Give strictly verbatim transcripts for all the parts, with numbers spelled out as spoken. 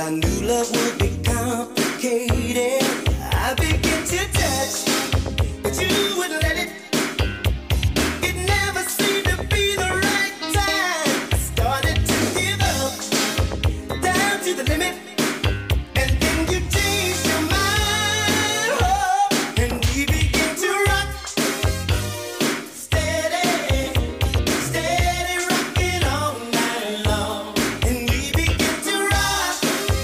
I knew love would be complicated. I began to touch, but you wouldn't let it. It never seemed to be the right time. I started to give up, down to the limit. And then you changed your mind, oh, and we began to rock. Steady, steady rocking all night long. And we began to rock.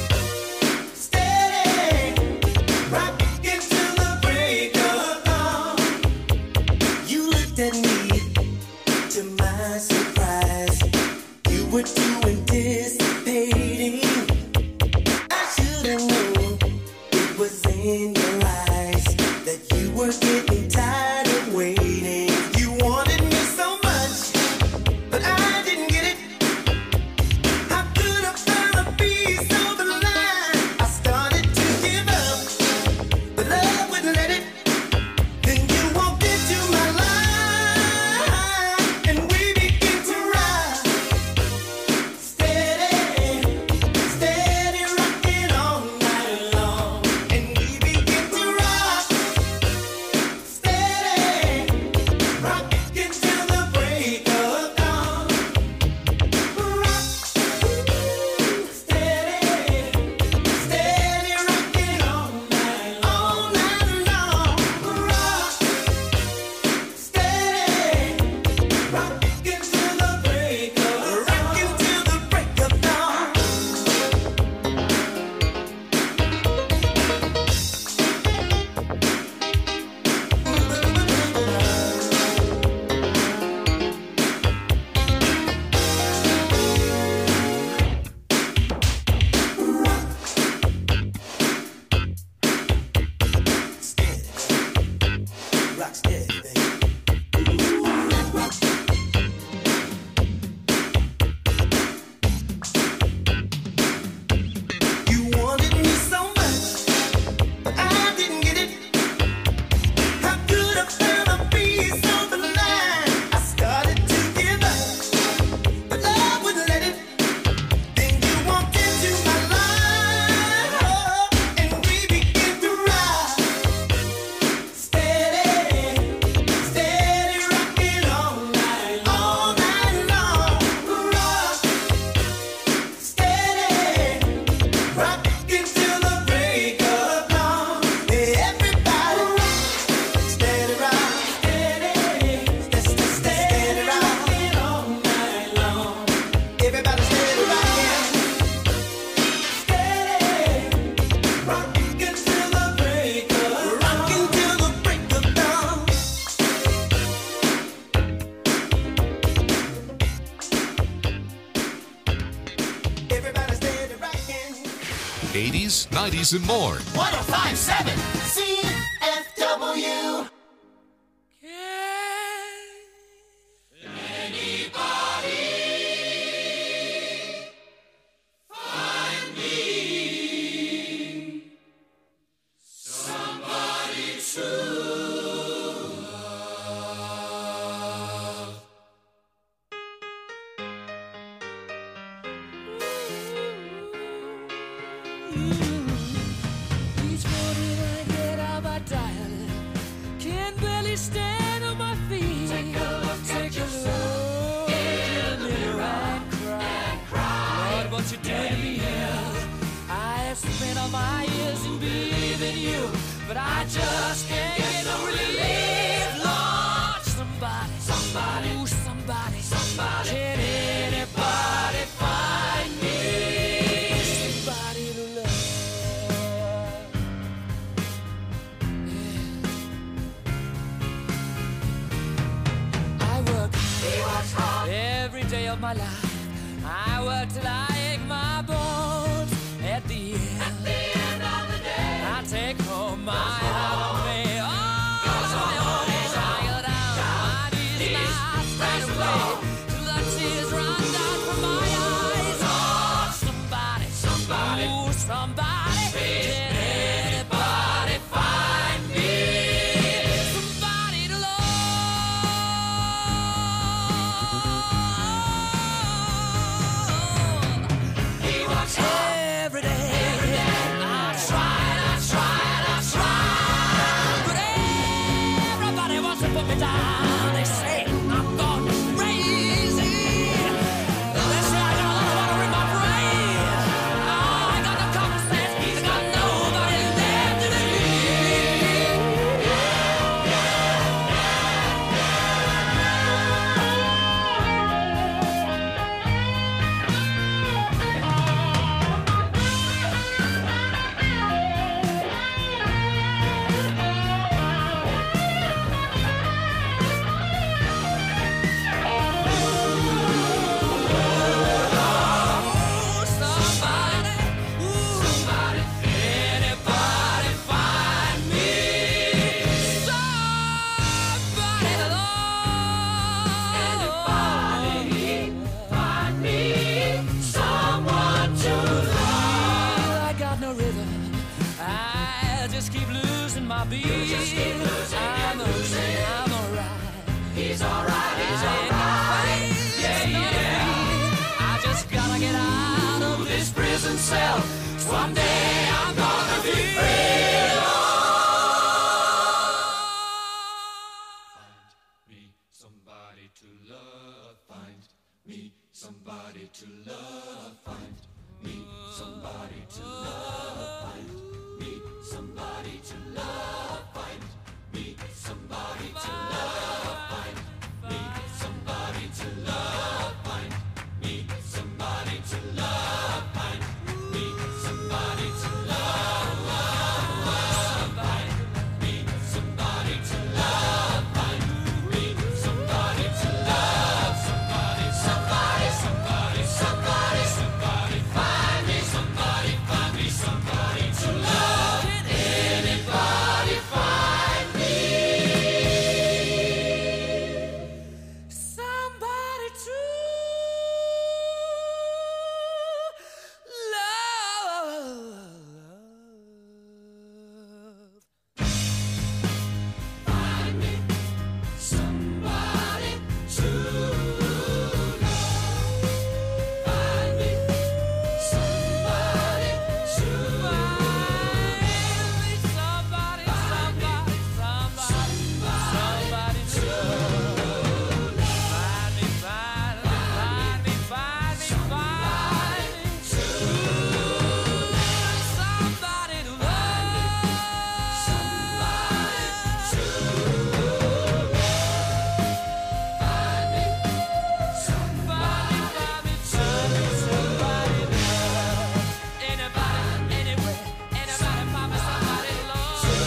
Steady, rocking till the break of dawn. You looked at me, to my surprise. You were too anticipating. I should have known it was in your eyes that you were getting tired of waiting. You wanted me so much, but I didn't get it. How could I find a piece of the line? I started to give up, but love wouldn't let it. Then you walked into my life, and we began to ride. Steady, steady rocking all night long. And we began to rock. Steady, rocking till the break of dawn. Rock, steady, steady rocking all night, all night long. Rock, steady, rocking till the break of rocking till the break of dawn. Steady, rock steady, baby. You wanted me so much, but I didn't get it. How could I find a piece of the line? I started to give up, but love wouldn't let it. Then you walked into my life, oh, and we began to ride. Steady, steady rocking all night, all night long. Rock, steady, rocking till the break of dawn. Everybody rock, steady rock, steady, steady, steady rocking all night long. Everybody steady rocking, steady, rocking till the break of rocking till the break of dawn. Everybody steady rocking. eighties, nineties, and more. one oh five point seven C F W. Each morning I get up, I dial it. Can barely stand on my feet. Take a look, take a look in the mirror and cry. Lord, what you doing to me is I have spent all my years in believing you, but I just can't get no relief. Lord, somebody, somebody, ooh, somebody, somebody. Can anybody find me somebody to love? I work hard every day of my life. I work till I ache my bones. At the end, At the end of the day, I take home my half pay. Oh, I go down my knees and I straight away till the tears run down from my eyes. Oh, somebody, somebody, ooh, somebody, can anybody find me somebody to love? He walks home every day. doesn't sell. Someday I'm gonna be free. Find me somebody to love. Find me somebody to love. Find me somebody to love. Find me somebody to love. Find me somebody to love. Find me somebody to love. Find me somebody to love. Find me somebody to love. Find me somebody to love. Find me somebody to love. Somebody, somebody, somebody, somebody, somebody. Find me somebody, find me somebody to love. Can anybody find me somebody to love? Find me somebody to love. Find me somebody to love. Find me somebody, somebody, somebody, somebody to love. Find me, find me, find me, find me, find me to love. Somebody to love. Somebody to love. Find me somebody, find me somebody, somebody to love. Anybody, anywhere, anybody, find me somebody to love. Find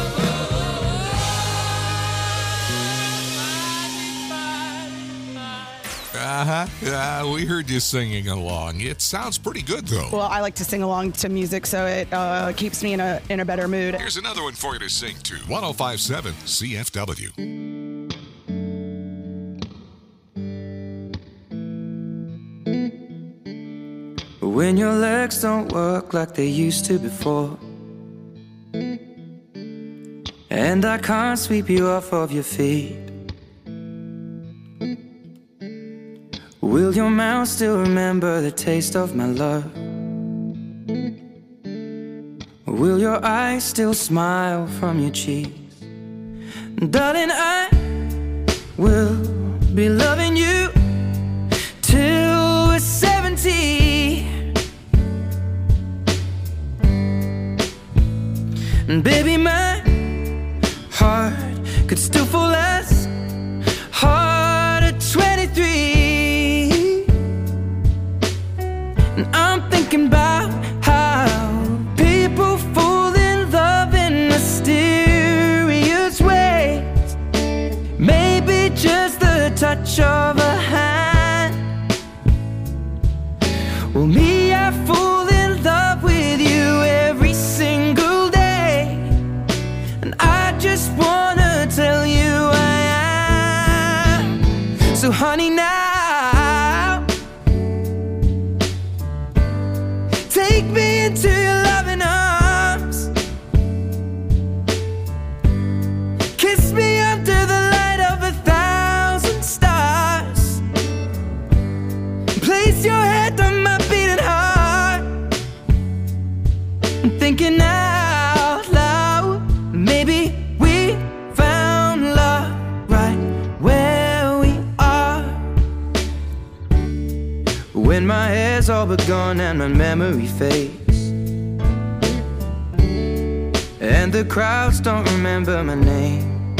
me, find me, find me. Uh-huh. Uh, we heard you singing along. It sounds pretty good, though. Well, I like to sing along to music, so it uh, keeps me in a in a better mood. Here's another one for you to sing to. one oh five point seven C F W. When your legs don't work like they used to before, and I can't sweep you off of your feet, will your mouth still remember the taste of my love? Will your eyes still smile from your cheeks? Darling, I will be loving you till we're seventy. And baby, my heart could still fall as hard at twenty-three. And I'm thinking about how people fall in love in mysterious ways. Maybe just the touch of a hand. Well, me, I fall in love with you every single day. And I just wanna tell you I am. So honey, now take me into your loving arms. Kiss me under the light of a thousand stars. Place your head on my beating heart. I'm thinking out loud, maybe we found love right where we are. When my hair's all but gone and my memory fades, and the crowds don't remember my name,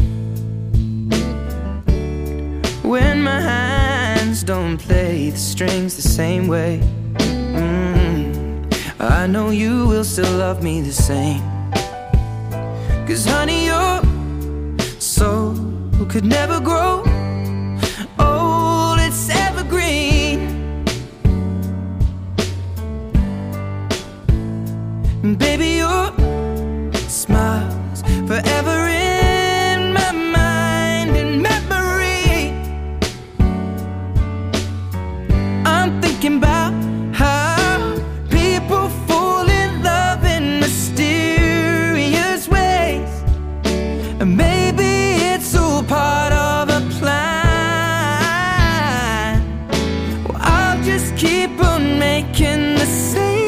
when my hands don't play the strings the same way, mm, I know you will still love me the same. Cause honey, your soul could never grow old, it's evergreen. And baby, your smile's forever in my mind and memory. I'm thinking about how people fall in love in mysterious ways. And maybe it's all part of a plan. Well, I'll just keep on making the same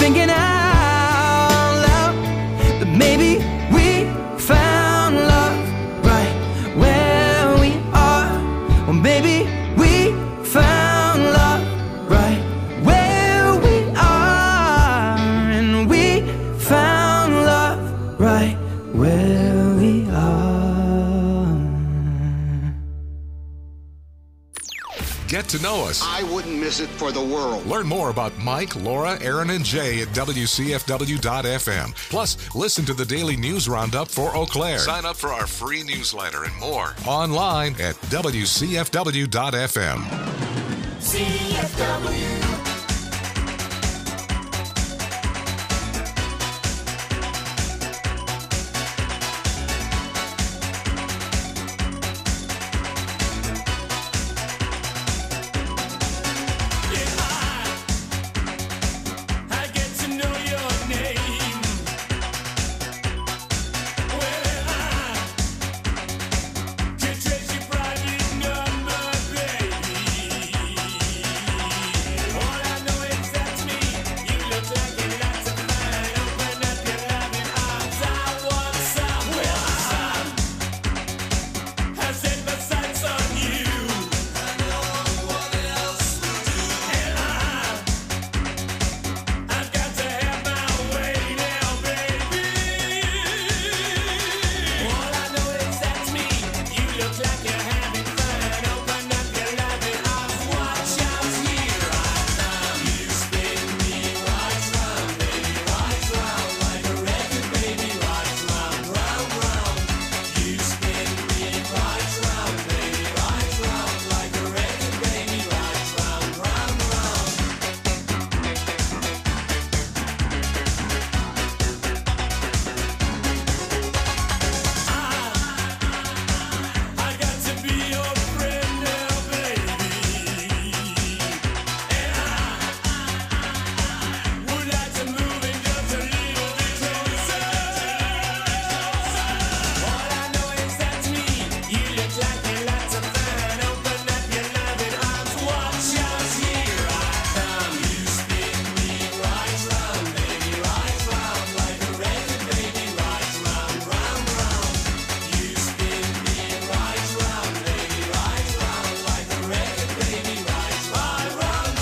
thinking out loud that maybe we found love right where we are. Well, maybe we found love right where we are. And we found love right where we are. Get to know us. I wouldn't miss it for the world. Learn more about Mike, Laura, Aaron, and Jay at W C F W dot F M. Plus, listen to the daily news roundup for Eau Claire. Sign up for our free newsletter and more online at W C F W dot F M. C F W. I get to know your name. Well, I can trace your private number, baby. All I know is that's me. You look like a lot of fun. Open up your loving arms. I want some. Well, I set my sights on you. I know what else to do. And I I've got to have my way now, baby. All I know is that's me. You look like you're having fun. Open up your loving arms. Watch out, here I come. You spin me right round, baby, right round like a record, baby, right round, round, round. You spin me right round, baby, right round like a record, baby, right round, round, round. I got to be your friend now, baby. And I would like to move in just a little bit closer. All I know is that's me. You look like you're lots of fun. Open up your loving arms. Watch out, here I come. You spin me right round, baby, right round like a record, baby, right round, round, round. You spin me right round, baby, right round like a record, baby, right round, round,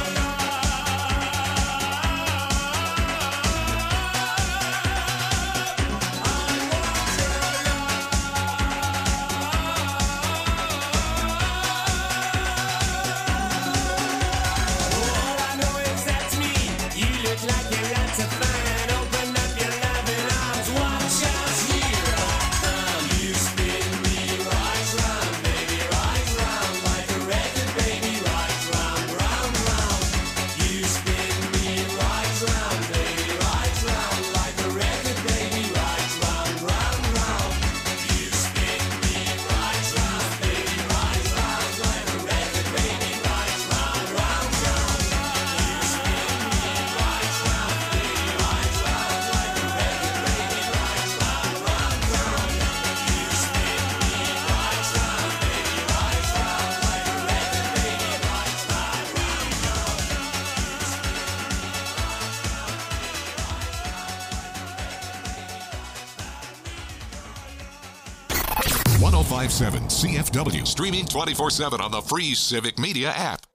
All I know is that's me. You look like you're lots of fun. Open up your loving arms. Watch out, here I come. You spin me right round, baby, right round like a record, baby, right round, round, round. You spin me right round, baby, right round like a record, baby, right round, round, round. You spin me right round, baby, right round like a record, baby, right round, round, round. You spin me right round, baby, right round like a record, baby, right round, round, round. You spin me right round, baby, right round like a record, baby, right round, one oh five point seven C F W, streaming twenty-four seven on the free Civic Media app.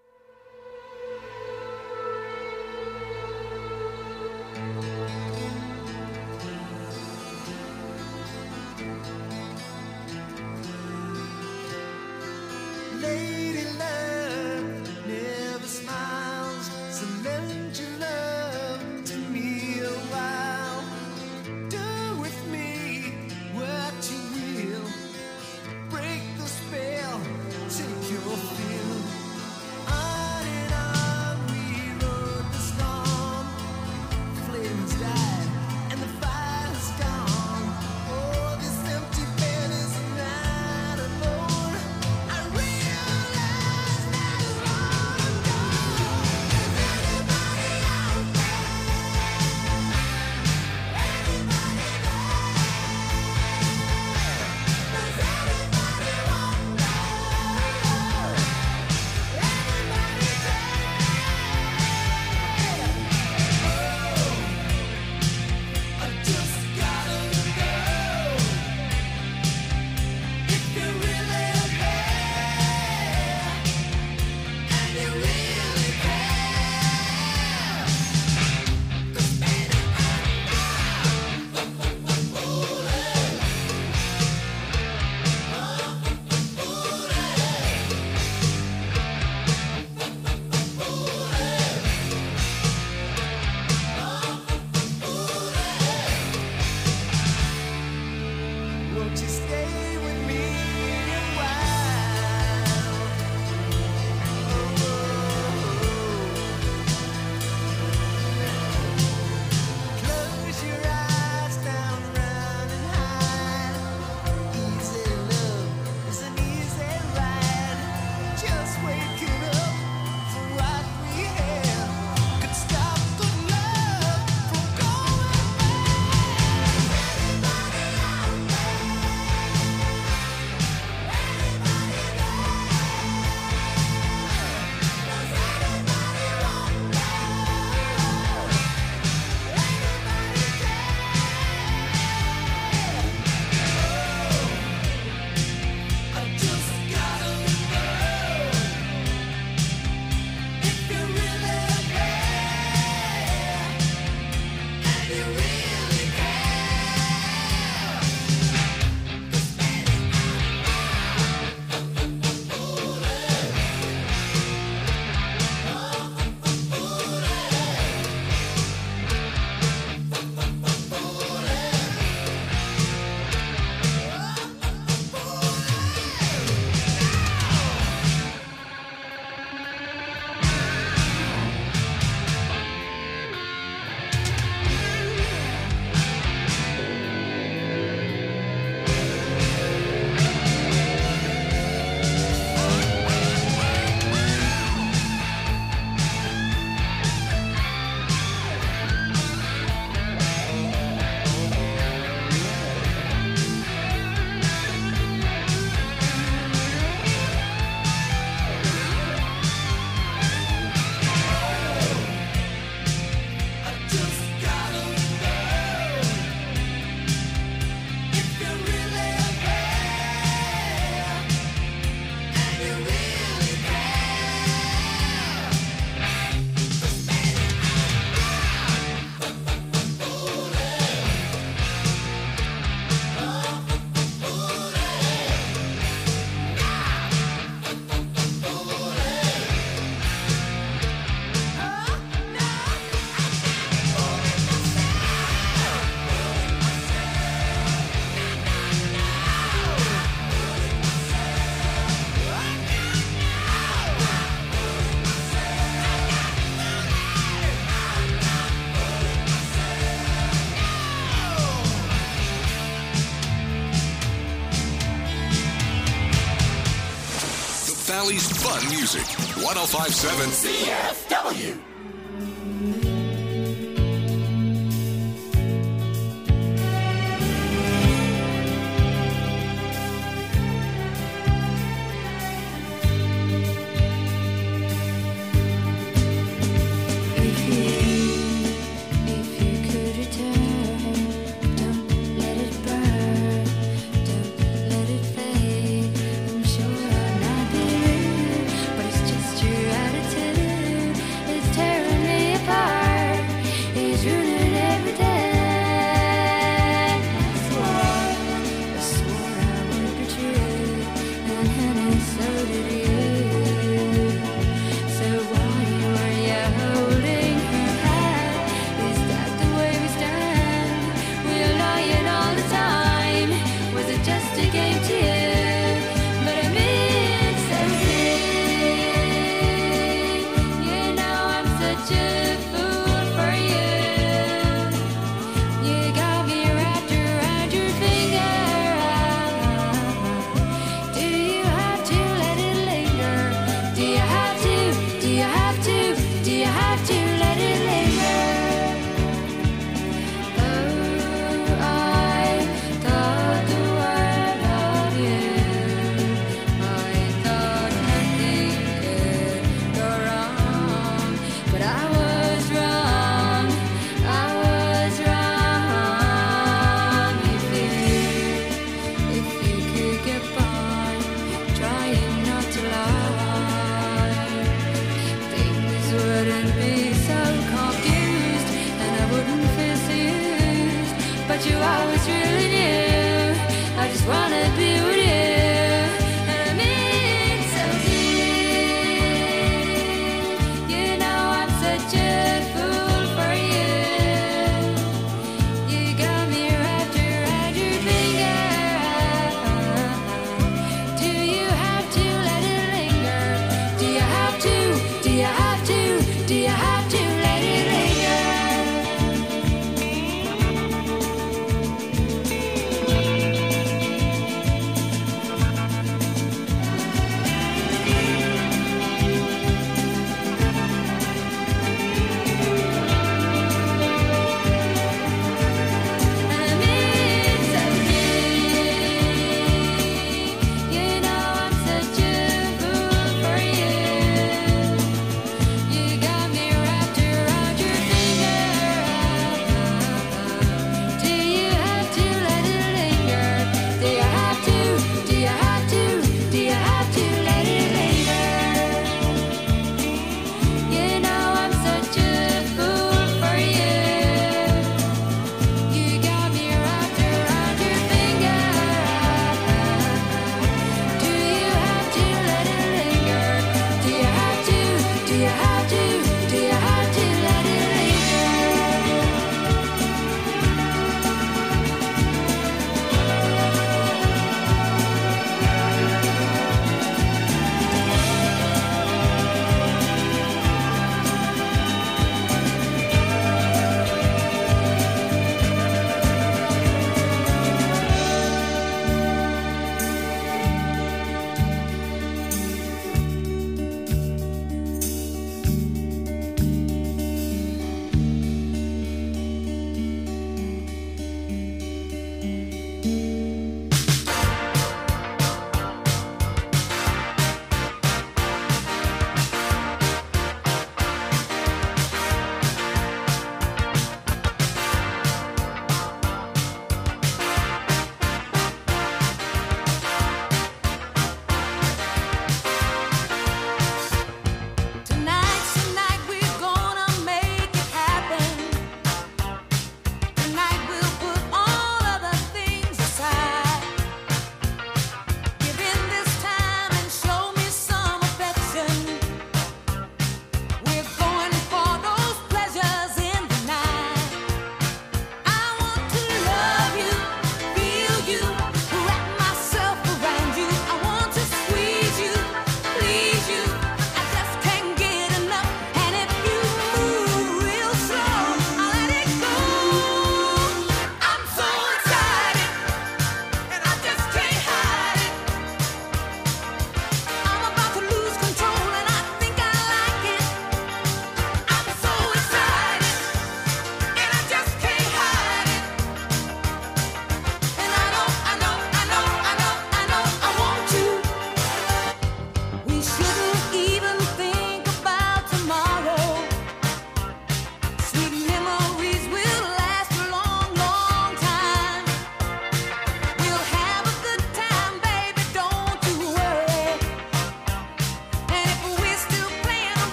Lady love never smiles, so lend your love to me a while. Do with me what you will. Break the spell, take your fill. Valley's fun music. one oh five point seven C F W. But it's just your attitude. It's terrible.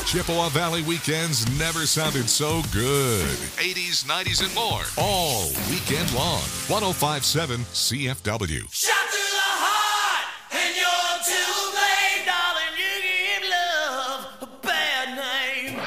Chippewa Valley weekends never sounded so good. eighties, nineties, and more. All weekend long. one oh five point seven C F W. Shot to the heart, and you're too late, darling. You give love a bad name.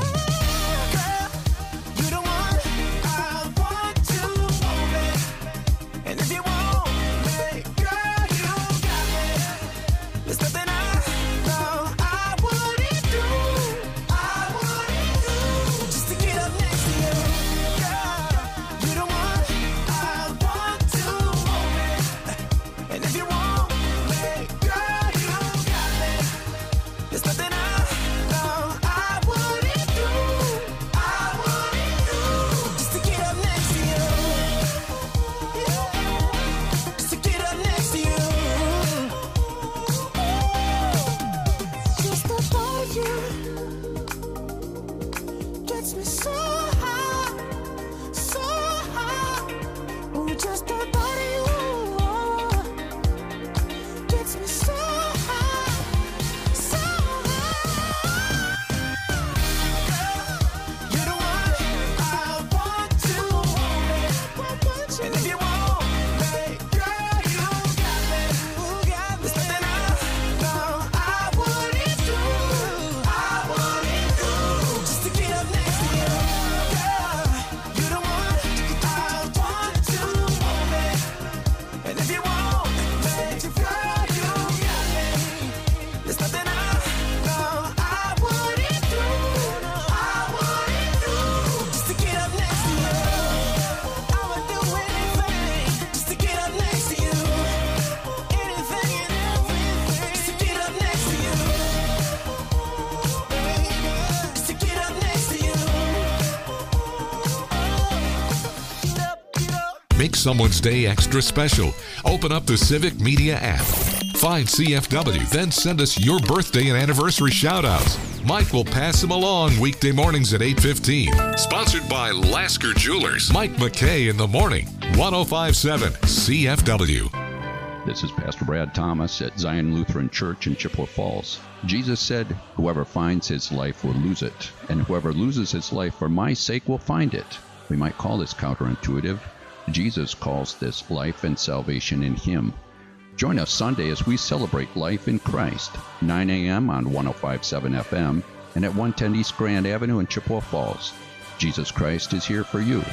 Make someone's day extra special. Open up the Civic Media app. Find C F W, then send us your birthday and anniversary shout-outs. Mike will pass them along weekday mornings at eight fifteen. Sponsored by Lasker Jewelers. Mike McKay in the morning. one oh five point seven C F W. This is Pastor Brad Thomas at Zion Lutheran Church in Chippewa Falls. Jesus said, "Whoever finds his life will lose it, and whoever loses his life for my sake will find it." We might call this counterintuitive. Jesus calls this life and salvation in him. Join us Sunday as we celebrate life in Christ, nine a.m. on one oh five point seven F M and at one ten East Grand Avenue in Chippewa Falls. Jesus Christ is here for you.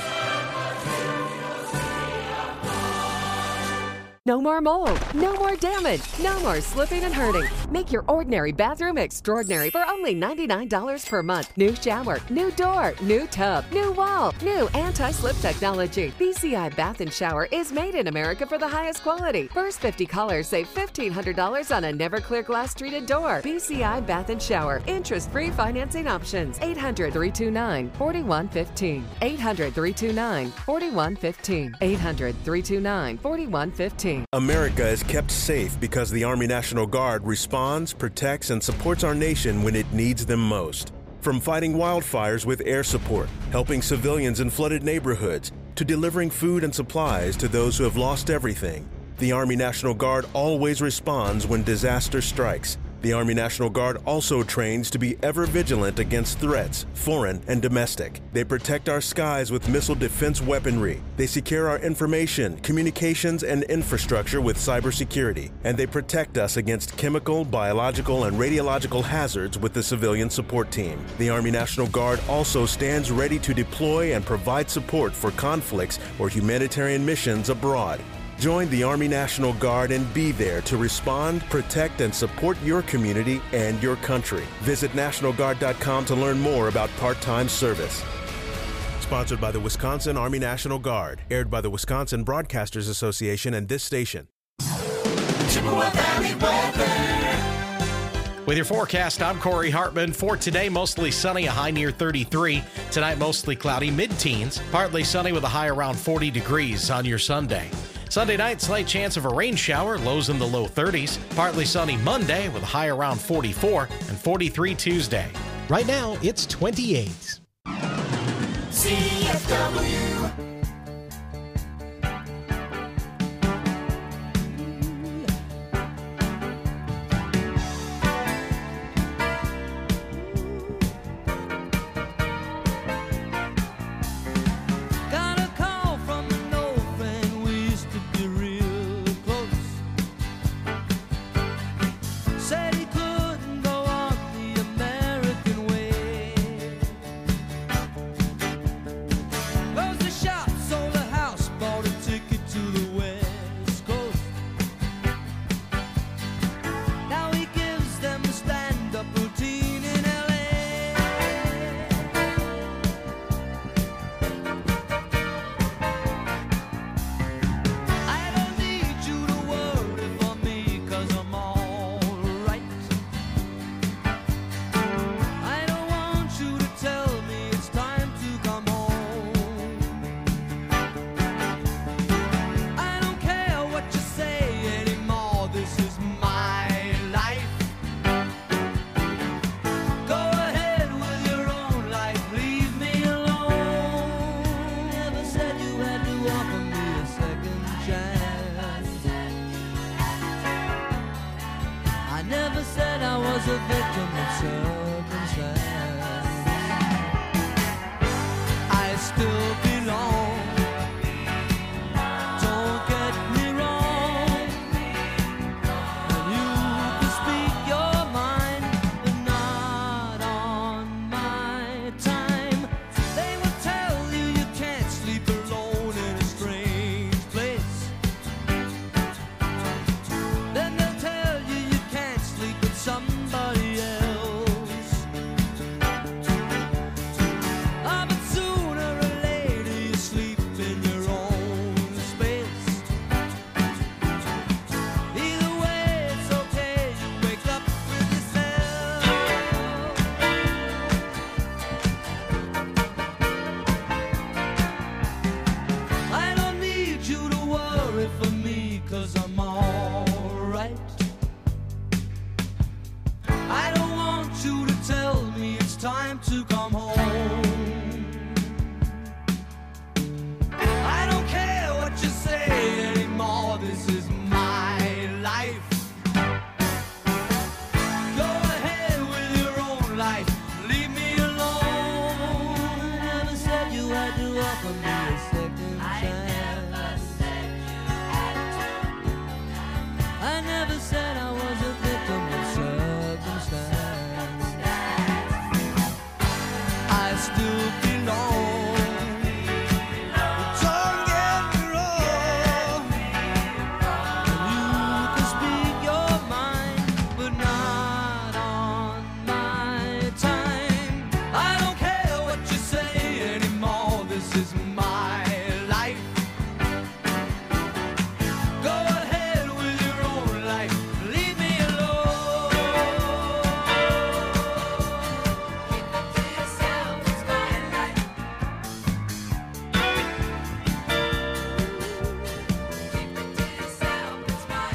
No more mold, no more damage, no more slipping and hurting. Make your ordinary bathroom extraordinary for only ninety-nine dollars per month. New shower, new door, new tub, new wall, new anti-slip technology. B C I Bath and Shower is made in America for the highest quality. First fifty callers save fifteen hundred dollars on a never clear glass treated door. B C I Bath and Shower. Interest-free financing options. eight hundred, three two nine, four one one five. eight hundred, three two nine, four one one five. eight hundred, three two nine, four one one five. America is kept safe because the Army National Guard responds, protects, and supports our nation when it needs them most. From fighting wildfires with air support, helping civilians in flooded neighborhoods, to delivering food and supplies to those who have lost everything, the Army National Guard always responds when disaster strikes. The Army National Guard also trains to be ever vigilant against threats, foreign and domestic. They protect our skies with missile defense weaponry. They secure our information, communications, and infrastructure with cybersecurity. And they protect us against chemical, biological, and radiological hazards with the civilian support team. The Army National Guard also stands ready to deploy and provide support for conflicts or humanitarian missions abroad. Join the Army National Guard and be there to respond, protect, and support your community and your country. Visit National Guard dot com to learn more about part-time service. Sponsored by the Wisconsin Army National Guard. Aired by the Wisconsin Broadcasters Association and this station. Chippewa Valley weather. With your forecast, I'm Corey Hartman. For today, mostly sunny, a high near thirty-three. Tonight, mostly cloudy, mid-teens. Partly sunny with a high around forty degrees on your Sunday. Sunday night, slight chance of a rain shower, lows in the low thirties. Partly sunny Monday with a high around forty-four and forty-three Tuesday. Right now, it's twenty-eight. C F W. I don't care what you say anymore. This is my life. Go ahead with your own life. Leave me alone. I never said you had to offer me a second chance. I never said I was a victim of circumstance. I still belong. Don't get me wrong. You can speak your mind, but not on my time. I don't care what you say anymore. This is my life. Go ahead with your own life. Leave me alone. Keep it to yourself. It's my life. Keep it to yourself. It's my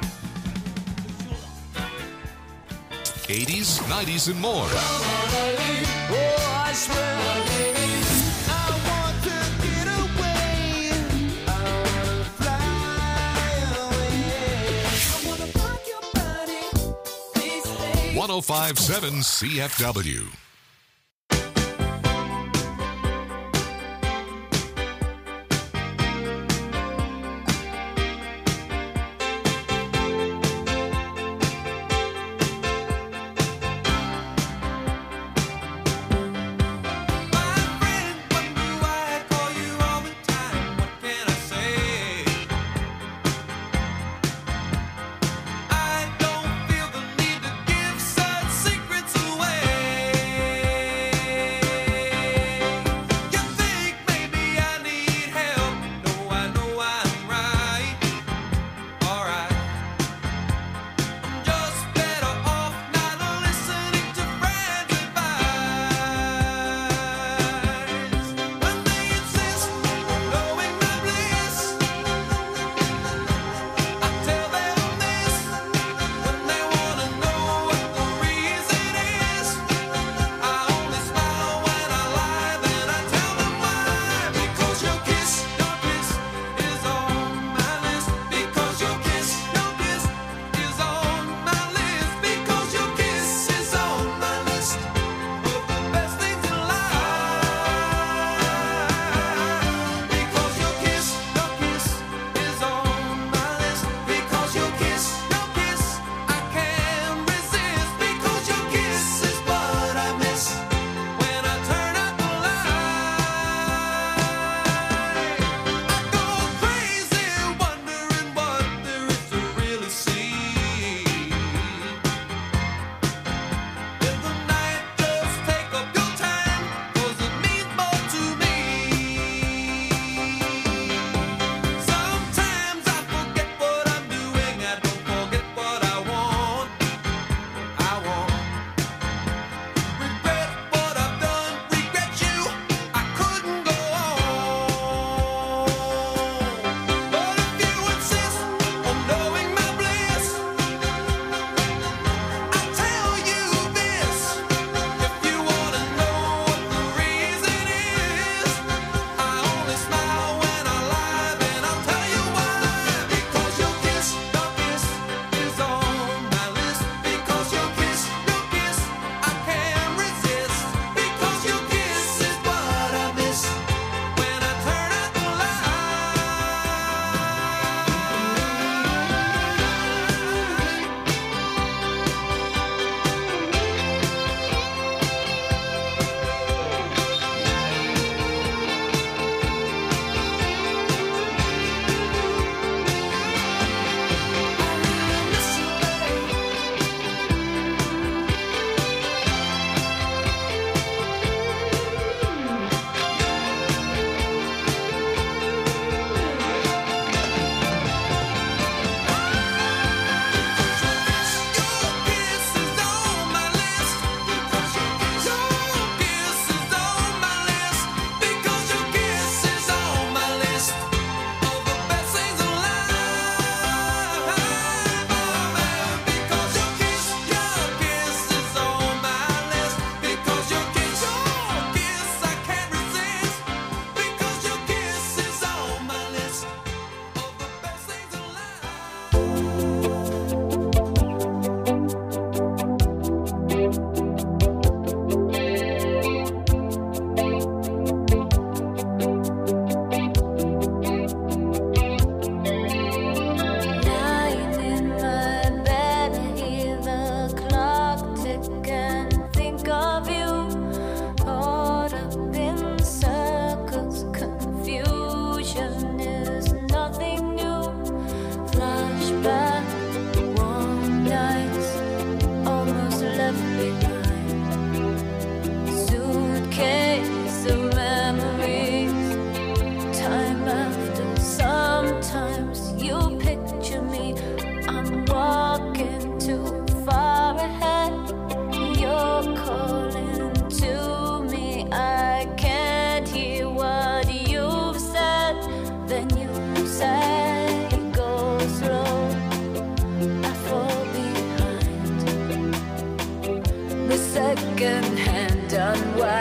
life. eighties, nineties, and more. Oh, I swear. I want to get away. I wanna fly away. I wanna rock your body. Please stay. one oh five point seven C F W. I don't feel the need to give such secrets away.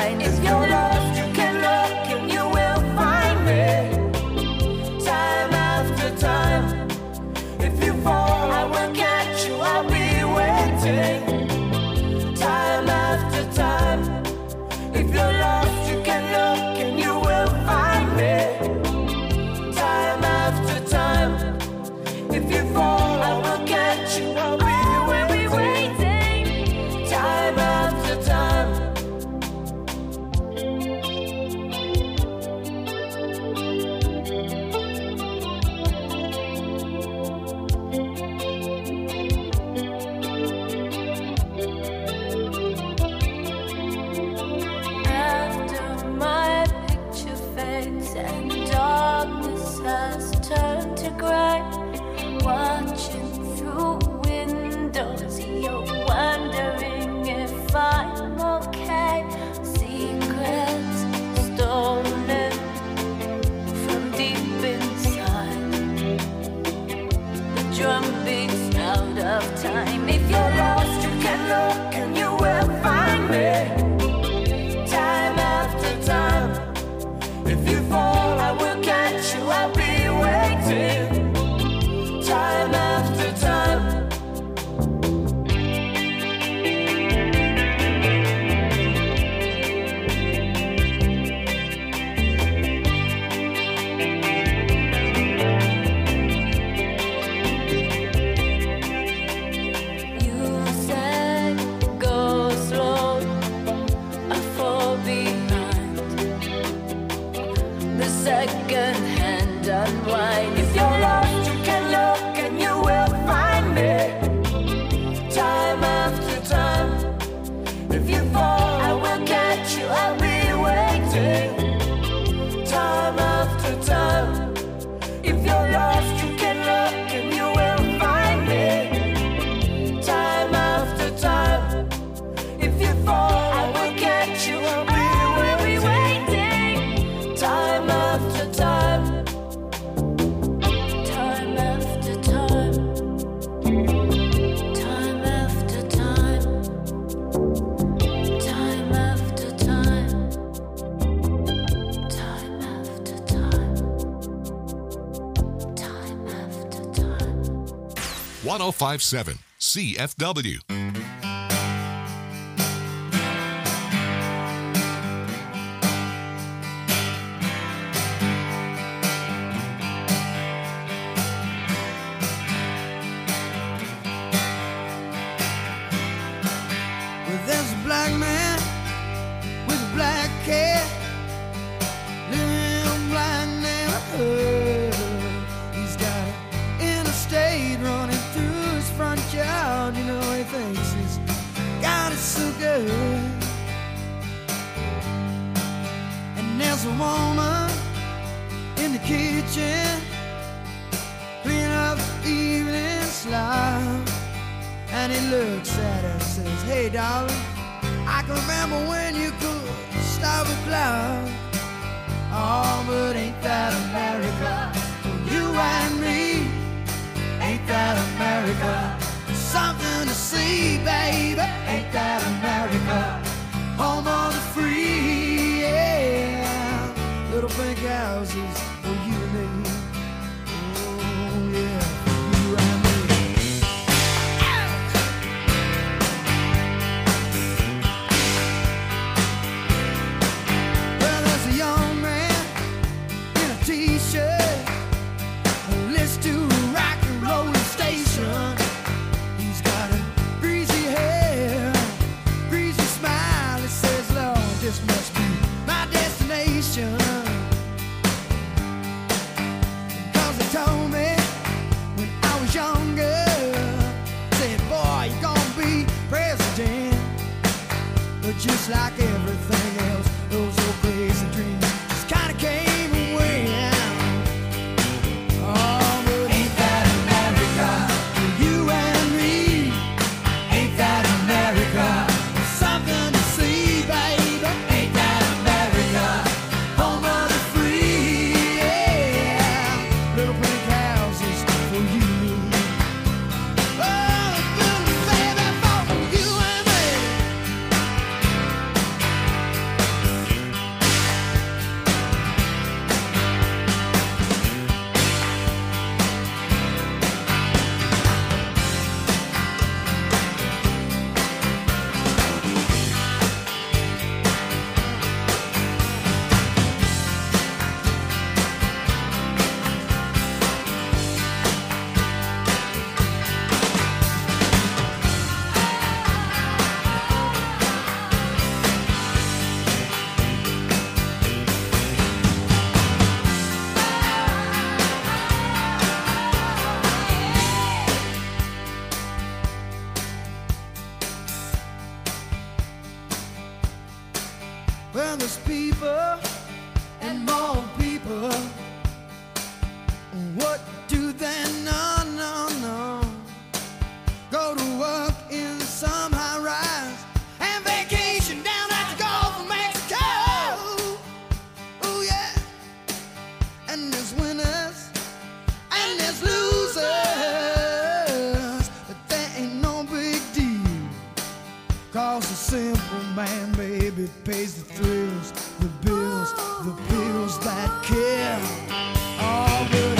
wine. If you're lost, you can look and you will find me. Time after time. If you fall, I will catch you, I'll be waiting. Time after time. If you're lost, you can look and you will find me. Time after time. If you fall, I will catch you, I'll be waiting. Time after time. After my picture fades and darkness has turned to gray, watching through windows, you're wondering if I'm okay. Secrets stolen from deep inside. The drum beats out of time. If you're lost, you can look and you will find me. Time after time. If you fall, I will catch you, I'll be waiting. Time after time. You said go slow, I fall behind. The second hand unwind. If you're lost, you can look and you will find me. Time after time. If you fall, I will catch you, I'll be waiting. Time after time. If you're lost, you can look and you will find me. Time after time. If you fall, I will catch you, I'll be waiting. Time after time. Time after time. Time after time. Time after time. Time after time. Time after time. ten fifty-seven C F W. Well, there's a black man with a black cat living in a black neighborhood. He's got an interstate running through his front yard. You know, he thinks he's got it so good. And there's a woman in the kitchen cleaning up the evening slop. And he looks at her and says, hey, darling, I can remember when you could stop a cloud. Oh, but ain't that America? For you and me, ain't that America? Something to see, baby, ain't that America? Home of the free, yeah. Little pink houses for you and me. Oh, yeah, for you and me. T-shirt, list to a rock and roll station. He's got a greasy hair, greasy smile. It says, Lord, this must be my destination. Cause they told me when I was younger, said, boy, you're gonna be president. But just like everything else, those old crazy dreams just kinda came. cheaper and more people. What do they know? No, no. Go to work in some high rise and vacation down at the Gulf of Mexico. Oh yeah. And there's winners and there's losers, but that ain't no big deal. Cause the simple man, baby, pays the thrills, the bills, the bills that kill. Oh, but